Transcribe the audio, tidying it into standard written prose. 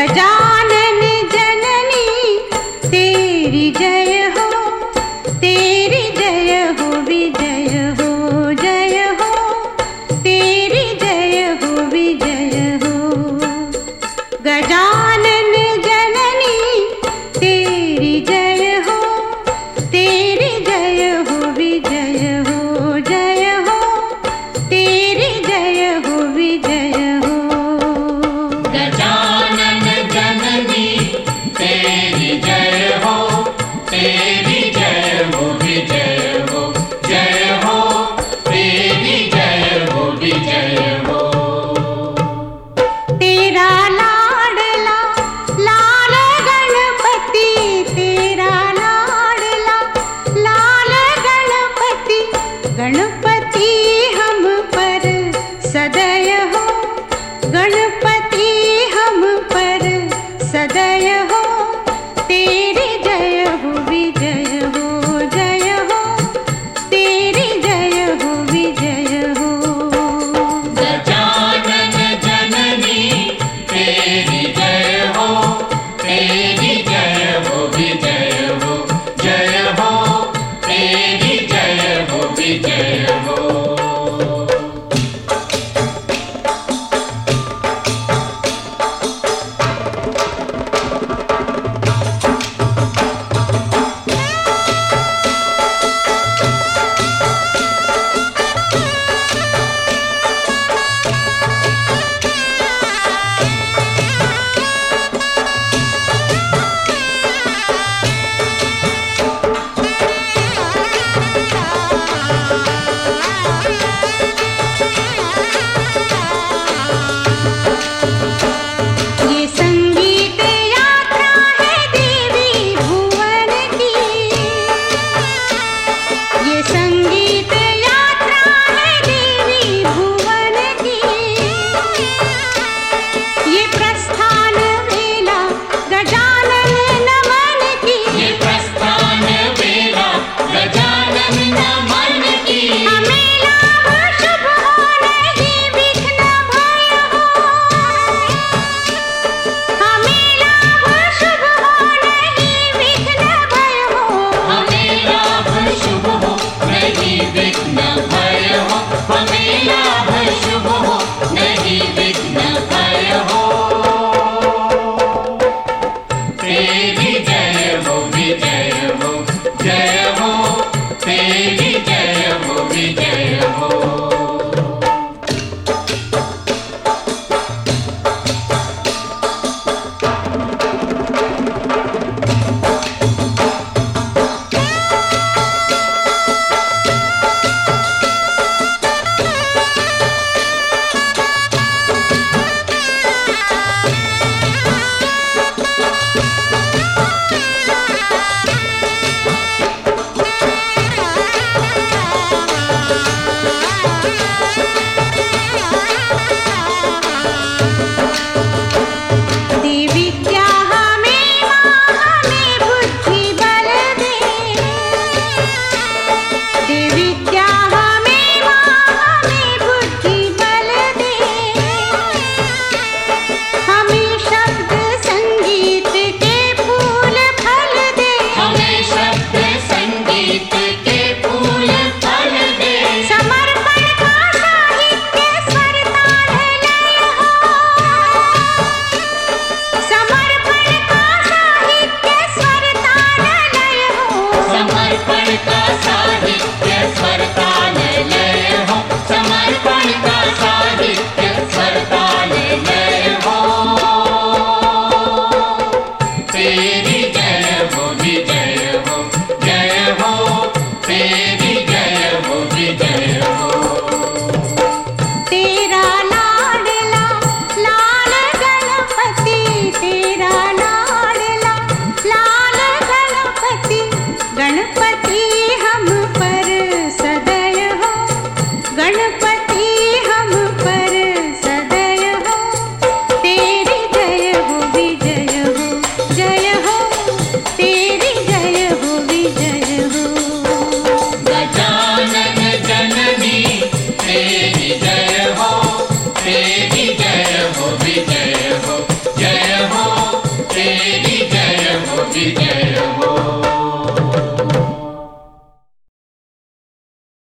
गजानन जननी तेरी जय हो, तेरी जय हो, विजय हो, जय हो, तेरी जय हो, विजय हो। गजानन जननी तेरी जय हो, तेरी जय हो, विजय हो, जय हो, तेरी जय हो, विजय हो। गजानन जननी तेरी जय हो, तेरी जय हो, विजय हो, जय हो, तेरी जय हो, विजय हो। तेरा लाडला लाल गणपति, तेरा लाडला लाल गणपति, गणपति हम पर सदय हो, गणपति हम पर सदय हो, तेरी जय हो, विजय हो, जय हो, तेरी जय हो, विजय हो। गजानन जननी तेरी जय हो, तेरी जय हो, विजय हो, जय हो, तेरी जय हो, विजय हो। ये संगीत यात्रा है देवी भुवन की, ये संगीत यात्रा है देवी भुवन की। ये प्रस्थान वेला गजानन नमन की, ये प्रस्थान वेला गजानन नमन की। हमें लाभ शुभ हो नहीं विघ्न भय हो, हमें लाभ शुभ हो नहीं विघ्न भय हो, हमें लाभ शुभ हो नहीं विघ्न भय हो, हमें लाभ शुभ हो नहीं विघ्न भय हो। तेरी जय हो, विजय हो, जय हो, तेरी जय हो, विजय हो। दे विद्या हमें माँ, हमें बुद्धि बल दे, दे विद्या हमें माँ, हमें बुद्धि बल दे। हमें शब्द संगीत के फूल फल दे, हमें शब्द संगीत के फूल फल दे। समर्पण का साहित्य स्वर ताल लय हो, समर्पण का साहित्य स्वर ताल लय हो, समर्पण का साहित्य स्वर ताल लय हो, समर्पण का